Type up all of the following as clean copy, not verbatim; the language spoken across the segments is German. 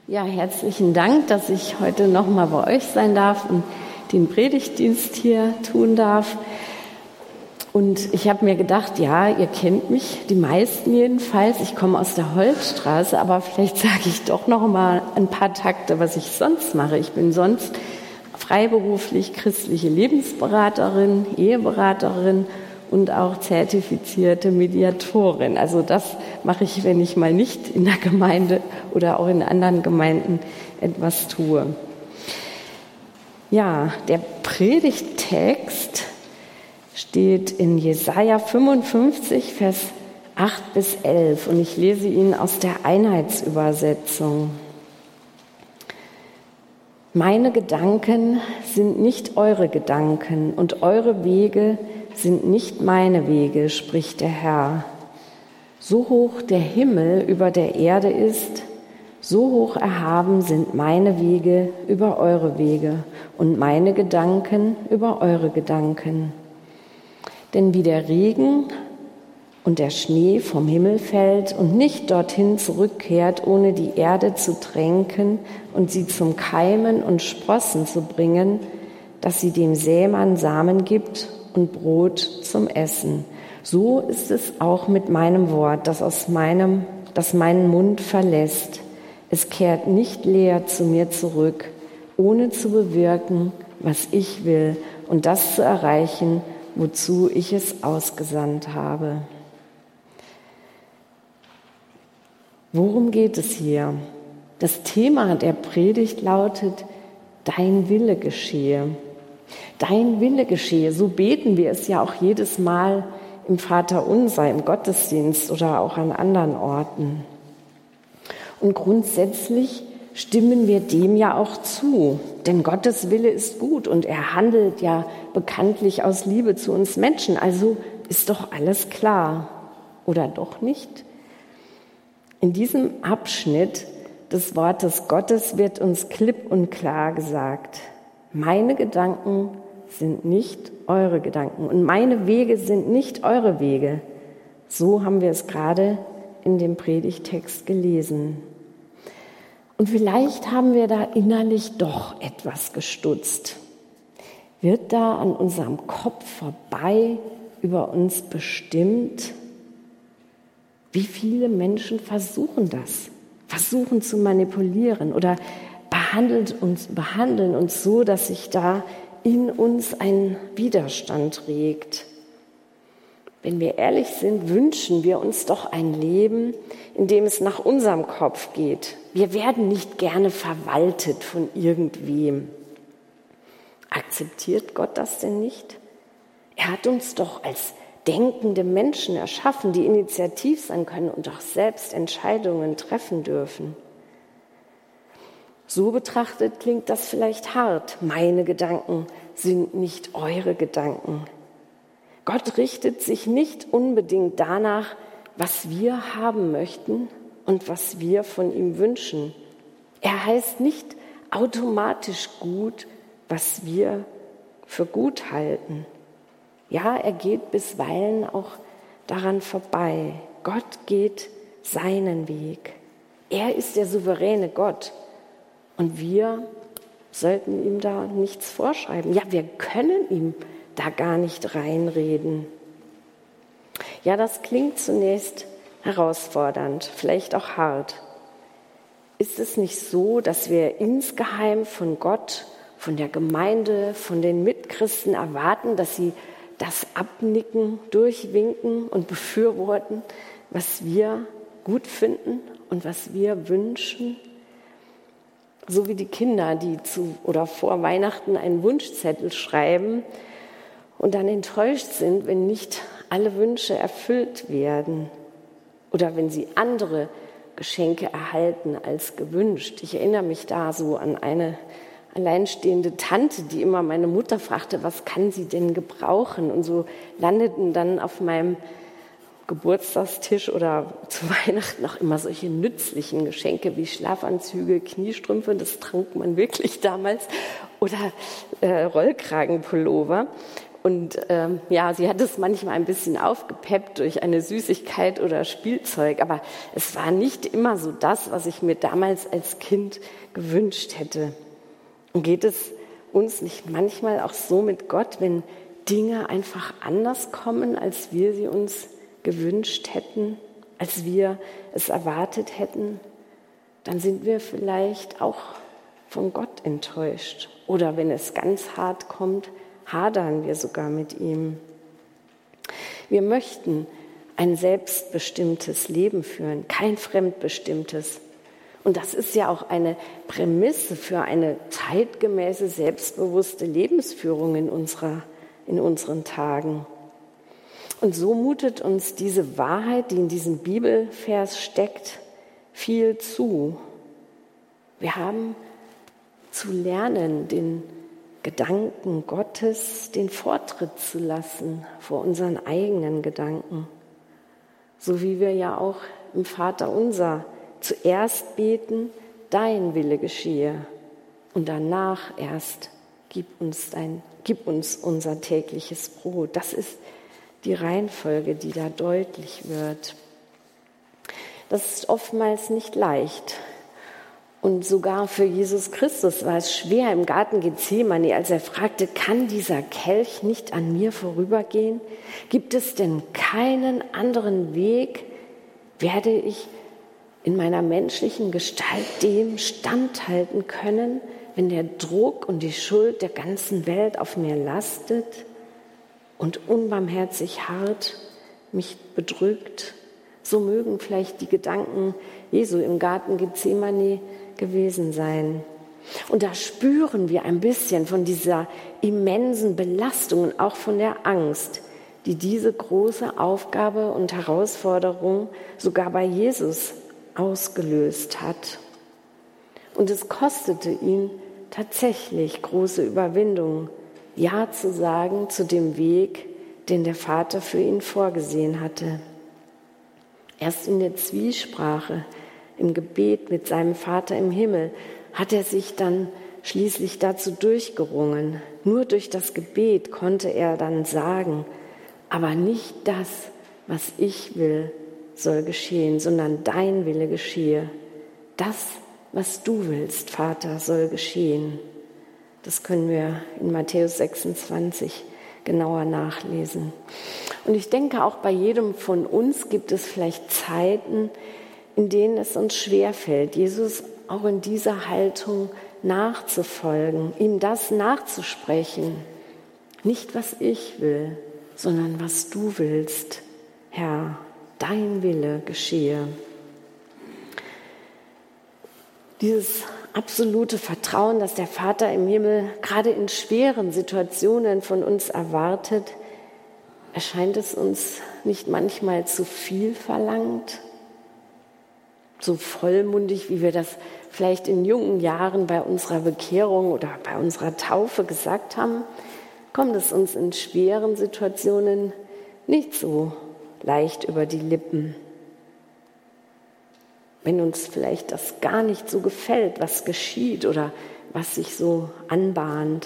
Ja, herzlichen Dank, dass ich heute nochmal bei euch sein darf und den Predigtdienst hier tun darf. Und ich habe mir gedacht, ja, ihr kennt mich, die meisten jedenfalls. Ich komme aus der Holzstraße, aber vielleicht sage ich doch noch mal ein paar Takte, was ich sonst mache. Ich bin sonst freiberuflich christliche Lebensberaterin, Eheberaterin und auch zertifizierte Mediatorin. Also das mache ich, wenn ich mal nicht in der Gemeinde oder auch in anderen Gemeinden etwas tue. Ja, der Predigttext steht in Jesaja 55, Vers 8 bis 11 und ich lese ihn aus der Einheitsübersetzung. Meine Gedanken sind nicht eure Gedanken und eure Wege sind nicht meine Wege, spricht der Herr. So hoch der Himmel über der Erde ist, so hoch erhaben sind meine Wege über eure Wege und meine Gedanken über eure Gedanken. Denn wie der Regen und der Schnee vom Himmel fällt und nicht dorthin zurückkehrt, ohne die Erde zu tränken und sie zum Keimen und Sprossen zu bringen, dass sie dem Sämann Samen gibt und Brot zum Essen. So ist es auch mit meinem Wort, das meinen Mund verlässt. Es kehrt nicht leer zu mir zurück, ohne zu bewirken, was ich will und das zu erreichen, wozu ich es ausgesandt habe. Worum geht es hier? Das Thema der Predigt lautet: Dein Wille geschehe. Dein Wille geschehe, so beten wir es ja auch jedes Mal im Vaterunser, im Gottesdienst oder auch an anderen Orten. Und grundsätzlich stimmen wir dem ja auch zu, denn Gottes Wille ist gut und er handelt ja bekanntlich aus Liebe zu uns Menschen, also ist doch alles klar. Oder doch nicht? In diesem Abschnitt des Wortes Gottes wird uns klipp und klar gesagt: Meine Gedanken sind nicht eure Gedanken und meine Wege sind nicht eure Wege. So haben wir es gerade in dem Predigttext gelesen. Und vielleicht haben wir da innerlich doch etwas gestutzt. Wird da an unserem Kopf vorbei über uns bestimmt? Wie viele Menschen versuchen das? Versuchen zu manipulieren oder behandeln uns so, dass sich da in uns ein Widerstand regt. Wenn wir ehrlich sind, wünschen wir uns doch ein Leben, in dem es nach unserem Kopf geht. Wir werden nicht gerne verwaltet von irgendwem. Akzeptiert Gott das denn nicht? Er hat uns doch als denkende Menschen erschaffen, die initiativ sein können und auch selbst Entscheidungen treffen dürfen. So betrachtet klingt das vielleicht hart. Meine Gedanken sind nicht eure Gedanken. Gott richtet sich nicht unbedingt danach, was wir haben möchten und was wir von ihm wünschen. Er heißt nicht automatisch gut, was wir für gut halten. Ja, er geht bisweilen auch daran vorbei. Gott geht seinen Weg. Er ist der souveräne Gott. Und wir sollten ihm da nichts vorschreiben. Ja, wir können ihm da gar nicht reinreden. Ja, das klingt zunächst herausfordernd, vielleicht auch hart. Ist es nicht so, dass wir insgeheim von Gott, von der Gemeinde, von den Mitchristen erwarten, dass sie das abnicken, durchwinken und befürworten, was wir gut finden und was wir wünschen? So wie die Kinder, die vor Weihnachten einen Wunschzettel schreiben und dann enttäuscht sind, wenn nicht alle Wünsche erfüllt werden oder wenn sie andere Geschenke erhalten als gewünscht. Ich erinnere mich da so an eine alleinstehende Tante, die immer meine Mutter fragte, was kann sie denn gebrauchen? Und so landeten dann auf meinem Geburtstagstisch oder zu Weihnachten auch immer solche nützlichen Geschenke wie Schlafanzüge, Kniestrümpfe, das trank man wirklich damals, oder Rollkragenpullover. Und sie hat es manchmal ein bisschen aufgepeppt durch eine Süßigkeit oder Spielzeug, aber es war nicht immer so das, was ich mir damals als Kind gewünscht hätte. Und geht es uns nicht manchmal auch so mit Gott, wenn Dinge einfach anders kommen, als wir sie uns gewünscht hätten, als wir es erwartet hätten? Dann sind wir vielleicht auch von Gott enttäuscht. Oder wenn es ganz hart kommt, hadern wir sogar mit ihm. Wir möchten ein selbstbestimmtes Leben führen, kein fremdbestimmtes. Und das ist ja auch eine Prämisse für eine zeitgemäße, selbstbewusste Lebensführung in unseren Tagen. Und so mutet uns diese Wahrheit, die in diesem Bibelvers steckt, viel zu. Wir haben zu lernen, den Gedanken Gottes den Vortritt zu lassen vor unseren eigenen Gedanken. So wie wir ja auch im Vaterunser zuerst beten, dein Wille geschehe, und danach erst gib uns unser tägliches Brot. Das ist die Reihenfolge, die da deutlich wird. Das ist oftmals nicht leicht. Und sogar für Jesus Christus war es schwer im Garten Gethsemane, als er fragte, kann dieser Kelch nicht an mir vorübergehen? Gibt es denn keinen anderen Weg? Werde ich in meiner menschlichen Gestalt dem standhalten können, wenn der Druck und die Schuld der ganzen Welt auf mir lastet und unbarmherzig hart mich bedrückt? So mögen vielleicht die Gedanken Jesu im Garten Gethsemane gewesen sein. Und da spüren wir ein bisschen von dieser immensen Belastung und auch von der Angst, die diese große Aufgabe und Herausforderung sogar bei Jesus ausgelöst hat. Und es kostete ihn tatsächlich große Überwindung, Ja zu sagen zu dem Weg, den der Vater für ihn vorgesehen hatte. Erst in der Zwiesprache, im Gebet mit seinem Vater im Himmel, hat er sich dann schließlich dazu durchgerungen. Nur durch das Gebet konnte er dann sagen, aber nicht das, was ich will, soll geschehen, sondern dein Wille geschehe. Das, was du willst, Vater, soll geschehen. Das können wir in Matthäus 26 genauer nachlesen. Und ich denke, auch bei jedem von uns gibt es vielleicht Zeiten, in denen es uns schwerfällt, Jesus auch in dieser Haltung nachzufolgen, ihm das nachzusprechen. Nicht, was ich will, sondern was du willst. Herr, dein Wille geschehe. Dieses absolute Vertrauen, das der Vater im Himmel gerade in schweren Situationen von uns erwartet, erscheint es uns nicht manchmal zu viel verlangt? So vollmundig, wie wir das vielleicht in jungen Jahren bei unserer Bekehrung oder bei unserer Taufe gesagt haben, kommt es uns in schweren Situationen nicht so leicht über die Lippen. Wenn uns vielleicht das gar nicht so gefällt, was geschieht oder was sich so anbahnt.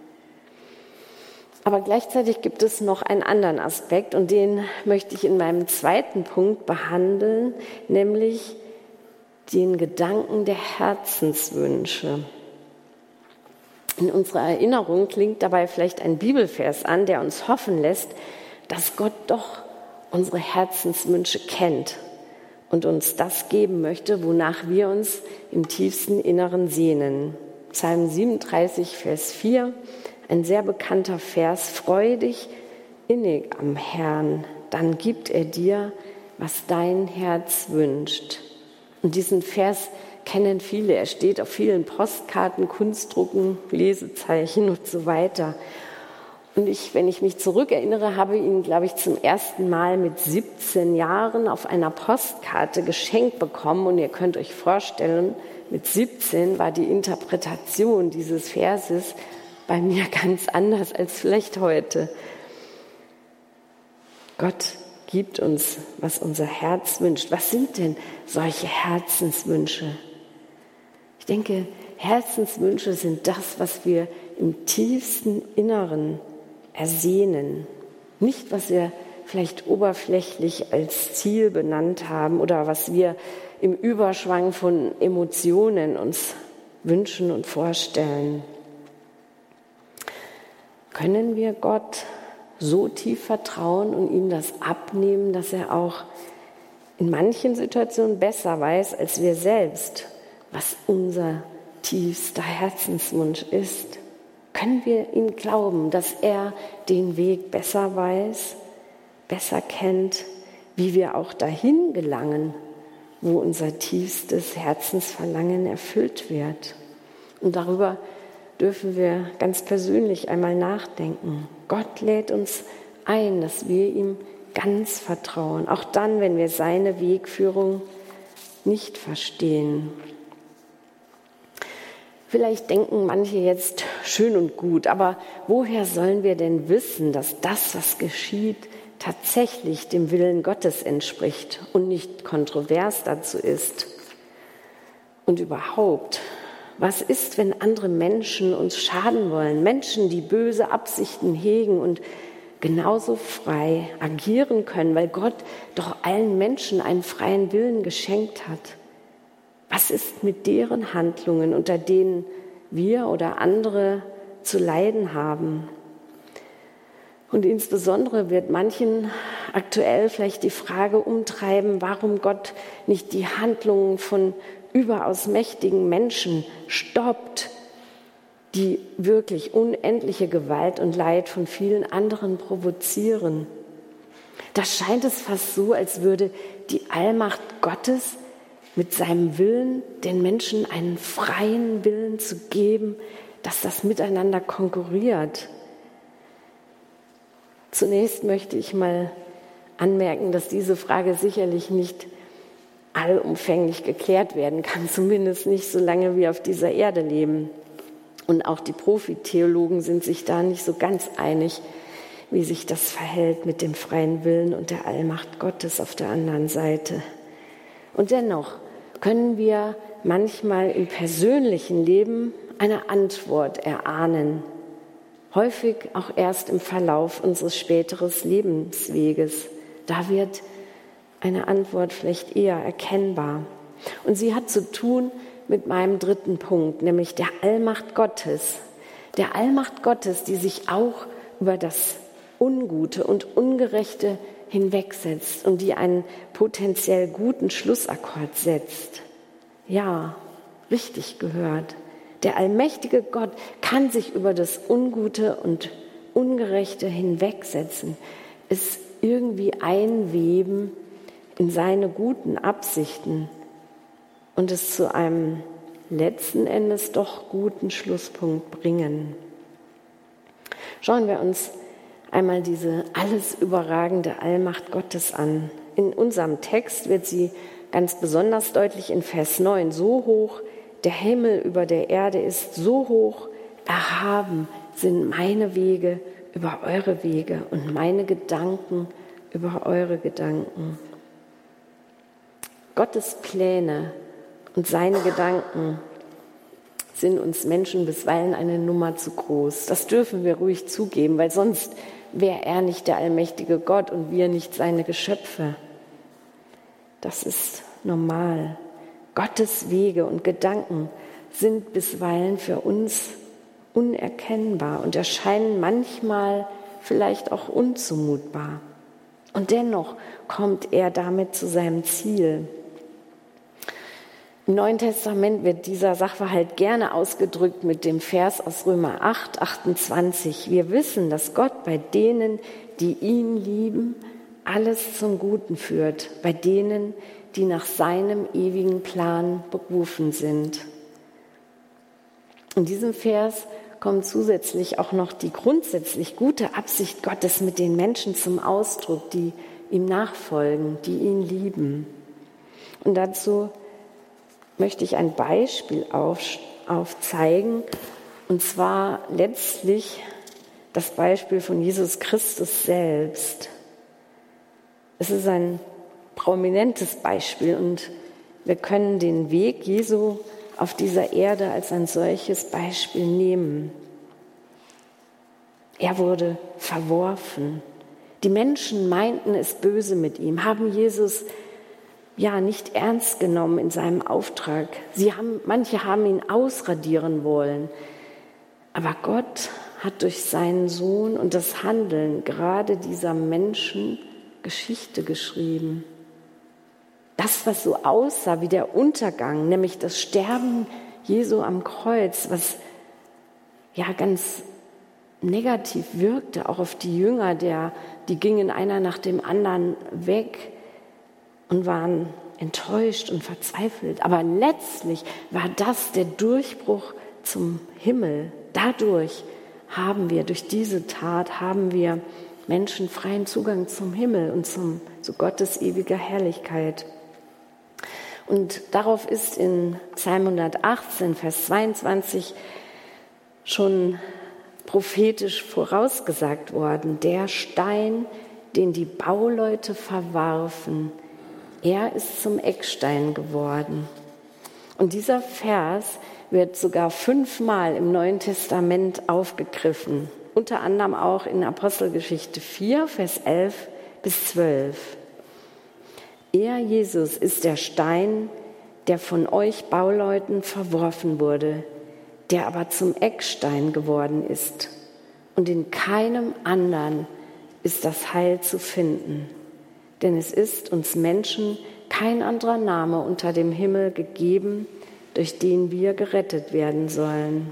Aber gleichzeitig gibt es noch einen anderen Aspekt und den möchte ich in meinem zweiten Punkt behandeln, nämlich den Gedanken der Herzenswünsche. In unserer Erinnerung klingt dabei vielleicht ein Bibelvers an, der uns hoffen lässt, dass Gott doch unsere Herzenswünsche kennt und uns das geben möchte, wonach wir uns im tiefsten Inneren sehnen. Psalm 37, Vers 4, ein sehr bekannter Vers: Freu dich innig am Herrn, dann gibt er dir, was dein Herz wünscht. Und diesen Vers kennen viele. Er steht auf vielen Postkarten, Kunstdrucken, Lesezeichen und so weiter. Und wenn ich mich zurückerinnere, habe ich ihn, glaube ich, zum ersten Mal mit 17 Jahren auf einer Postkarte geschenkt bekommen. Und ihr könnt euch vorstellen, mit 17 war die Interpretation dieses Verses bei mir ganz anders als vielleicht heute. Gott gibt uns, was unser Herz wünscht. Was sind denn solche Herzenswünsche? Ich denke, Herzenswünsche sind das, was wir im tiefsten Inneren ersehnen. Nicht, was wir vielleicht oberflächlich als Ziel benannt haben oder was wir im Überschwang von Emotionen uns wünschen und vorstellen. Können wir Gott so tief vertrauen und ihm das abnehmen, dass er auch in manchen Situationen besser weiß als wir selbst, was unser tiefster Herzenswunsch ist? Können wir ihm glauben, dass er den Weg besser weiß, besser kennt, wie wir auch dahin gelangen, wo unser tiefstes Herzensverlangen erfüllt wird? Und darüber dürfen wir ganz persönlich einmal nachdenken. Gott lädt uns ein, dass wir ihm ganz vertrauen, auch dann, wenn wir seine Wegführung nicht verstehen. Vielleicht denken manche jetzt schön und gut, aber woher sollen wir denn wissen, dass das, was geschieht, tatsächlich dem Willen Gottes entspricht und nicht kontrovers dazu ist? Und überhaupt, was ist, wenn andere Menschen uns schaden wollen? Menschen, die böse Absichten hegen und genauso frei agieren können, weil Gott doch allen Menschen einen freien Willen geschenkt hat. Was ist mit deren Handlungen, unter denen wir oder andere zu leiden haben? Und insbesondere wird manchen aktuell vielleicht die Frage umtreiben, warum Gott nicht die Handlungen von überaus mächtigen Menschen stoppt, die wirklich unendliche Gewalt und Leid von vielen anderen provozieren. Da scheint es fast so, als würde die Allmacht Gottes mit seinem Willen, den Menschen einen freien Willen zu geben, dass das miteinander konkurriert. Zunächst möchte ich mal anmerken, dass diese Frage sicherlich nicht allumfänglich geklärt werden kann, zumindest nicht so lange wir auf dieser Erde leben. Und auch die Profitheologen sind sich da nicht so ganz einig, wie sich das verhält mit dem freien Willen und der Allmacht Gottes auf der anderen Seite. Und dennoch können wir manchmal im persönlichen Leben eine Antwort erahnen, häufig auch erst im Verlauf unseres späteren Lebensweges. Da wird eine Antwort vielleicht eher erkennbar. Und sie hat zu tun mit meinem dritten Punkt, nämlich der Allmacht Gottes. Der Allmacht Gottes, die sich auch über das Ungute und Ungerechte hinwegsetzt und die einen potenziell guten Schlussakkord setzt. Ja, richtig gehört. Der allmächtige Gott kann sich über das Ungute und Ungerechte hinwegsetzen, es irgendwie einweben in seine guten Absichten und es zu einem letzten Endes doch guten Schlusspunkt bringen. Schauen wir uns einmal diese alles überragende Allmacht Gottes an. In unserem Text wird sie ganz besonders deutlich in Vers 9. So hoch der Himmel über der Erde ist, so hoch erhaben sind meine Wege über eure Wege und meine Gedanken über eure Gedanken. Gottes Pläne und seine Gedanken sind uns Menschen bisweilen eine Nummer zu groß. Das dürfen wir ruhig zugeben, weil sonst wäre er nicht der allmächtige Gott und wir nicht seine Geschöpfe. Das ist normal. Gottes Wege und Gedanken sind bisweilen für uns unerkennbar und erscheinen manchmal vielleicht auch unzumutbar. Und dennoch kommt er damit zu seinem Ziel. Im Neuen Testament wird dieser Sachverhalt gerne ausgedrückt mit dem Vers aus Römer 8, 28. Wir wissen, dass Gott bei denen, die ihn lieben, alles zum Guten führt, bei denen, die nach seinem ewigen Plan berufen sind. In diesem Vers kommt zusätzlich auch noch die grundsätzlich gute Absicht Gottes mit den Menschen zum Ausdruck, die ihm nachfolgen, die ihn lieben. Und dazu möchte ich ein Beispiel aufzeigen, und zwar letztlich das Beispiel von Jesus Christus selbst. Es ist ein prominentes Beispiel und wir können den Weg Jesu auf dieser Erde als ein solches Beispiel nehmen. Er wurde verworfen. Die Menschen meinten es böse mit ihm, haben Jesus nicht ernst genommen in seinem Auftrag. Manche haben ihn ausradieren wollen. Aber Gott hat durch seinen Sohn und das Handeln gerade dieser Menschen Geschichte geschrieben. Das, was so aussah wie der Untergang, nämlich das Sterben Jesu am Kreuz, was ganz negativ wirkte, auch auf die Jünger, die gingen einer nach dem anderen weg und waren enttäuscht und verzweifelt. Aber letztlich war das der Durchbruch zum Himmel. Dadurch durch diese Tat haben wir Menschen freien Zugang zum Himmel und zu Gottes ewiger Herrlichkeit. Und darauf ist in Psalm 118, Vers 22 schon prophetisch vorausgesagt worden: Der Stein, den die Bauleute verwarfen, er ist zum Eckstein geworden. Und dieser Vers wird sogar 5-mal im Neuen Testament aufgegriffen, unter anderem auch in Apostelgeschichte 4, Vers 11 bis 12. Er, Jesus, ist der Stein, der von euch Bauleuten verworfen wurde, der aber zum Eckstein geworden ist. Und in keinem anderen ist das Heil zu finden. Denn es ist uns Menschen kein anderer Name unter dem Himmel gegeben, durch den wir gerettet werden sollen.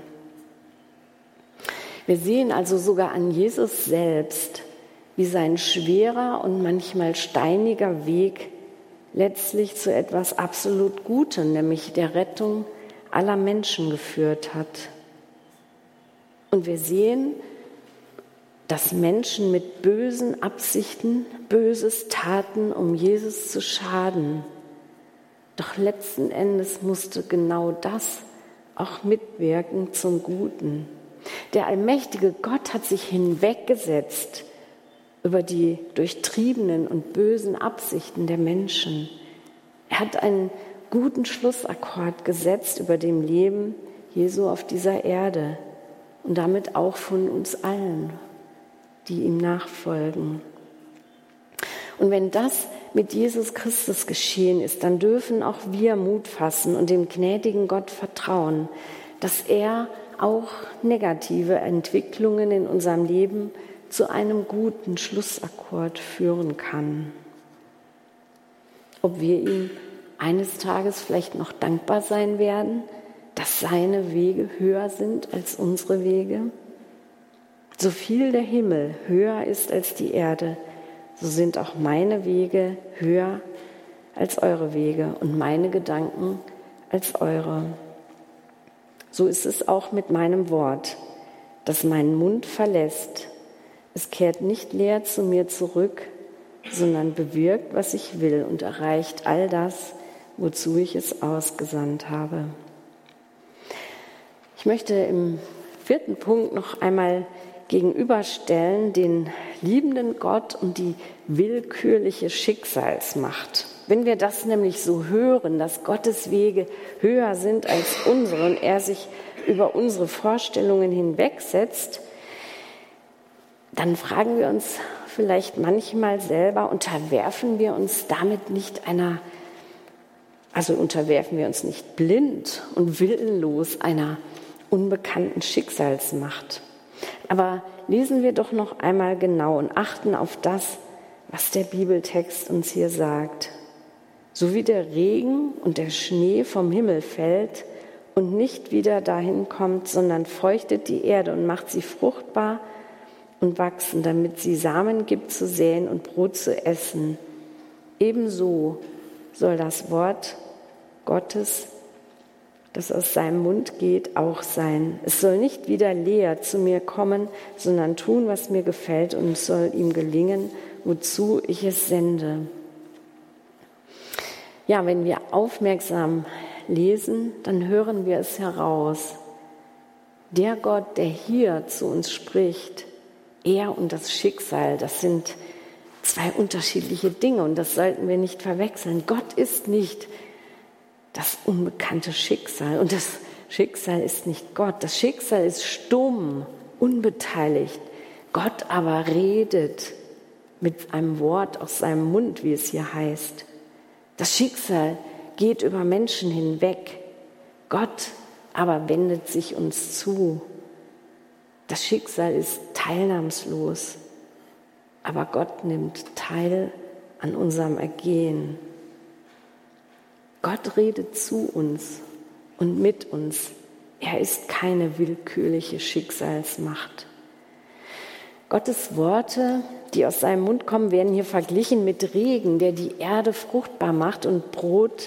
Wir sehen also sogar an Jesus selbst, wie sein schwerer und manchmal steiniger Weg letztlich zu etwas absolut Gutem, nämlich der Rettung aller Menschen geführt hat. Und wir sehen, dass Menschen mit bösen Absichten Böses taten, um Jesus zu schaden. Doch letzten Endes musste genau das auch mitwirken zum Guten. Der allmächtige Gott hat sich hinweggesetzt über die durchtriebenen und bösen Absichten der Menschen. Er hat einen guten Schlussakkord gesetzt über dem Leben Jesu auf dieser Erde und damit auch von uns allen, die ihm nachfolgen. Und wenn das mit Jesus Christus geschehen ist, dann dürfen auch wir Mut fassen und dem gnädigen Gott vertrauen, dass er auch negative Entwicklungen in unserem Leben zu einem guten Schlussakkord führen kann. Ob wir ihm eines Tages vielleicht noch dankbar sein werden, dass seine Wege höher sind als unsere Wege? So viel der Himmel höher ist als die Erde, so sind auch meine Wege höher als eure Wege und meine Gedanken als eure. So ist es auch mit meinem Wort, das meinen Mund verlässt. Es kehrt nicht leer zu mir zurück, sondern bewirkt, was ich will und erreicht all das, wozu ich es ausgesandt habe. Ich möchte im 4. Punkt noch einmal gegenüberstellen den liebenden Gott und die willkürliche Schicksalsmacht. Wenn wir das nämlich so hören, dass Gottes Wege höher sind als unsere und er sich über unsere Vorstellungen hinwegsetzt, dann fragen wir uns vielleicht manchmal selber, unterwerfen wir uns nicht blind und willenlos einer unbekannten Schicksalsmacht. Aber lesen wir doch noch einmal genau und achten auf das, was der Bibeltext uns hier sagt. So wie der Regen und der Schnee vom Himmel fällt und nicht wieder dahin kommt, sondern feuchtet die Erde und macht sie fruchtbar und wachsen, damit sie Samen gibt zu säen und Brot zu essen. Ebenso soll das Wort Gottes, das aus seinem Mund geht, auch sein. Es soll nicht wieder leer zu mir kommen, sondern tun, was mir gefällt, und es soll ihm gelingen, wozu ich es sende. Ja, wenn wir aufmerksam lesen, dann hören wir es heraus. Der Gott, der hier zu uns spricht, er und das Schicksal, das sind zwei unterschiedliche Dinge und das sollten wir nicht verwechseln. Gott ist nicht das unbekannte Schicksal und das Schicksal ist nicht Gott. Das Schicksal ist stumm, unbeteiligt. Gott aber redet mit einem Wort aus seinem Mund, wie es hier heißt. Das Schicksal geht über Menschen hinweg. Gott aber wendet sich uns zu. Das Schicksal ist teilnahmslos, aber Gott nimmt teil an unserem Ergehen. Gott redet zu uns und mit uns. Er ist keine willkürliche Schicksalsmacht. Gottes Worte, die aus seinem Mund kommen, werden hier verglichen mit Regen, der die Erde fruchtbar macht und Brot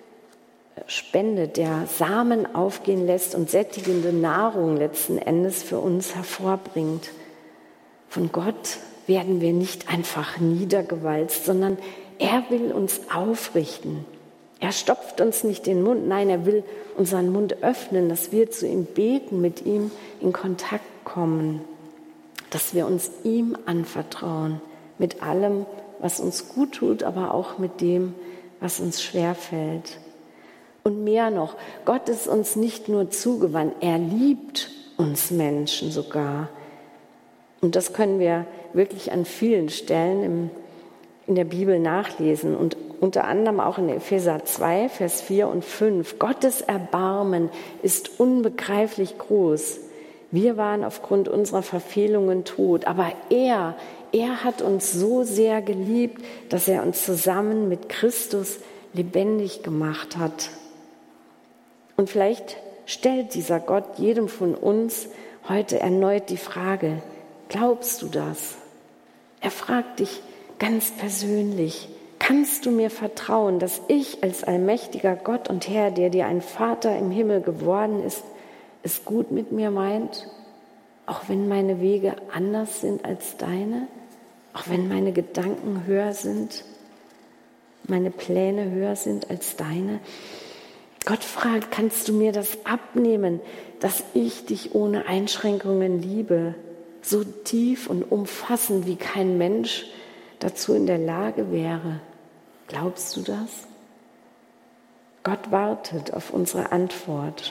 spendet, der Samen aufgehen lässt und sättigende Nahrung letzten Endes für uns hervorbringt. Von Gott werden wir nicht einfach niedergewalzt, sondern er will uns aufrichten. Er stopft uns nicht den Mund, nein, er will unseren Mund öffnen, dass wir zu ihm beten, mit ihm in Kontakt kommen, dass wir uns ihm anvertrauen, mit allem, was uns gut tut, aber auch mit dem, was uns schwerfällt. Und mehr noch, Gott ist uns nicht nur zugewandt, er liebt uns Menschen sogar. Und das können wir wirklich an vielen Stellen in der Bibel nachlesen und unter anderem auch in Epheser 2, Vers 4 und 5. Gottes Erbarmen ist unbegreiflich groß. Wir waren aufgrund unserer Verfehlungen tot, aber er hat uns so sehr geliebt, dass er uns zusammen mit Christus lebendig gemacht hat. Und vielleicht stellt dieser Gott jedem von uns heute erneut die Frage, glaubst du das? Er fragt dich ganz persönlich, kannst du mir vertrauen, dass ich als allmächtiger Gott und Herr, der dir ein Vater im Himmel geworden ist, es gut mit mir meint, auch wenn meine Wege anders sind als deine, auch wenn meine Gedanken höher sind, meine Pläne höher sind als deine? Gott fragt, kannst du mir das abnehmen, dass ich dich ohne Einschränkungen liebe, so tief und umfassend, wie kein Mensch dazu in der Lage wäre? Glaubst du das? Gott wartet auf unsere Antwort.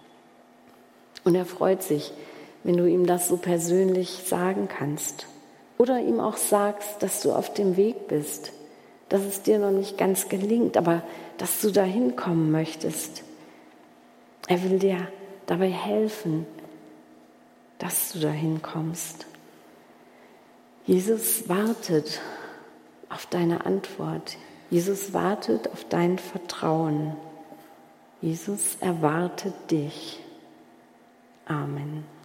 Und er freut sich, wenn du ihm das so persönlich sagen kannst. Oder ihm auch sagst, dass du auf dem Weg bist, dass es dir noch nicht ganz gelingt, aber dass du dahin kommen möchtest. Er will dir dabei helfen, dass du dahin kommst. Jesus wartet auf deine Antwort. Jesus wartet auf dein Vertrauen. Jesus erwartet dich. Amen.